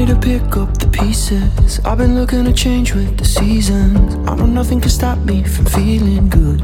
ready to pick up the pieces. I've been looking to change with the seasons. I know nothing can stop me from feeling good.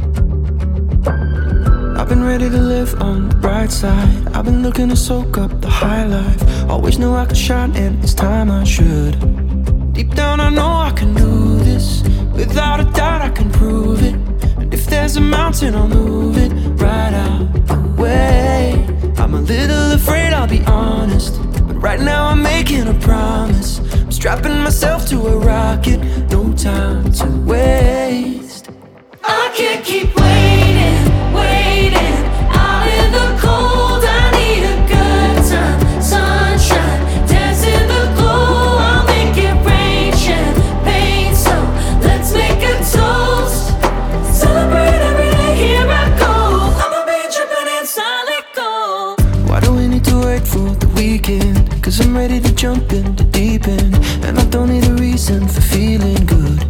I've been ready to live on the bright side. I've been looking to soak up the high life. Always knew I could shine and it's time I should. Deep down I know I can do this. Without a doubt I can prove it. And if there's a mountain I'll move it right out the way. I'm a little afraid, I'll be honest, but right now I'm making a promise. I'm strapping myself to a rocket, no time to waste. I can't keep waiting, waiting out in the cold. I need a good time, sunshine, dance in the glow. I'll make it rain, champagne, so let's make a toast. Celebrate every day, here I go. I'ma be tripping inside, let go. Why do we need to wait for the weekend? Cause I'm ready to jump in the deep end, and I don't need a reason for feeling good.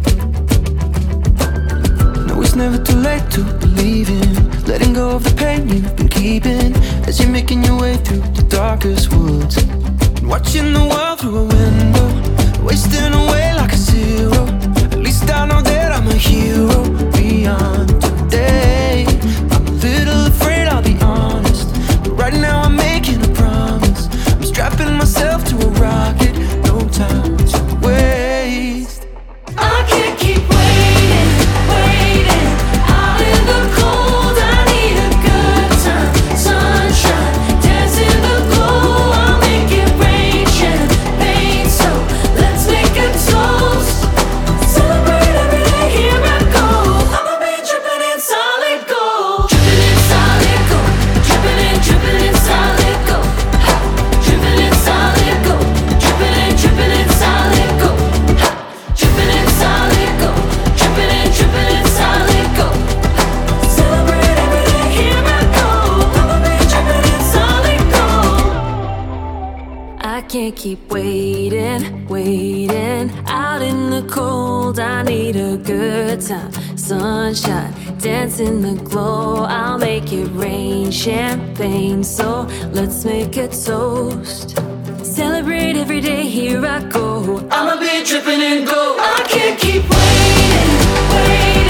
No, it's never too late to believe in letting go of the pain you've been keeping, as you're making your way through the darkest woods. And watching the world through a window, wasting away like a zero. At least I know that I'm a hero beyond today. I'm a little afraid, I'll be honest, but right now I'm making a promise. I'm strapping myself to a rocket, no time to waste. I can't keep waiting, waiting out in the cold. I need a good time, sunshine, dance in the glow. I'll make it rain, champagne, so let's make a toast. Celebrate every day, here I go. I'ma be dripping in solid gold. Dripping in solid gold, dripping in solid gold. Ha! Dripping in solid gold, dripping in solid gold. Ha! Dripping in solid gold, dripping in solid gold. Celebrate every day, here I go. I'ma be dripping in solid gold. I can't keep waiting, waiting out in the cold. I need a good time, sunshine, dance in the glow. I'll make it rain, champagne, so let's make a toast. Celebrate every day, here I go. I'ma be dripping in gold. I can't keep waiting, waiting